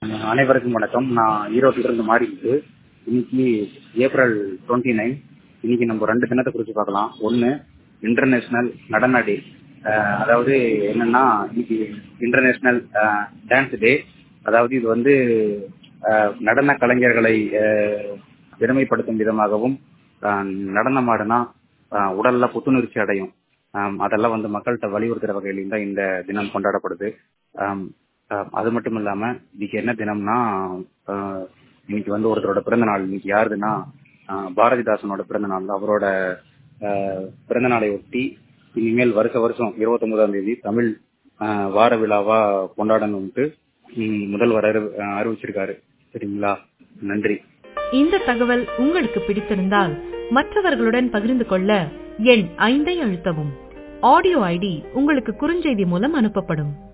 அனைவருக்கும் வணக்கம். நான் ஈரோட்டில இருந்து மாறி இருக்கு. இன்னைக்கு ஏப்ரல் 29. இன்னைக்கு நம்ம 2 தினத்தை குறித்து பார்க்கலாம். ஒன்று, இன்டர்நேஷனல் நடன டே. அதாவது என்னன்னா, இன்னைக்கு இன்டர்நேஷனல் டான்ஸ் டே. அதாவது இது வந்து நடன கலைஞர்களை பெருமைப்படுத்தும் விதமாகவும், நடனமாடினா உடல்ல புத்துணர்ச்சி அடையும், அதெல்லாம் வந்து மக்கள்கிட்ட வலியுறுத்துற வகையிலும் தான் இந்த தினம் கொண்டாடப்படுது. அது மட்டும் இல்லாம இன்னைக்கு என்ன தினம்னா, இன்னைக்கு வந்து ஒருத்தரோட பிறந்த நாள். இன்னைக்கு யாருதுன்னா பாரதிதாசனோட பிறந்த நாள். அவரோட பிறந்த நாளை ஒட்டி இனிமேல் வருஷம் 29ஆம் தேதி தமிழ் வார விழாவா கொண்டாடணும்ட்டு முதல்வர் அறிவிச்சிருக்காரு. சரிங்களா? நன்றி. இந்த தகவல் உங்களுக்கு பிடித்திருந்தால் மற்றவர்களுடன் பகிர்ந்து கொள்ள எண் 5 அழுத்தவும். ஆடியோ ஐடி உங்களுக்கு குறுஞ்செய்தி மூலம் அனுப்பப்படும்.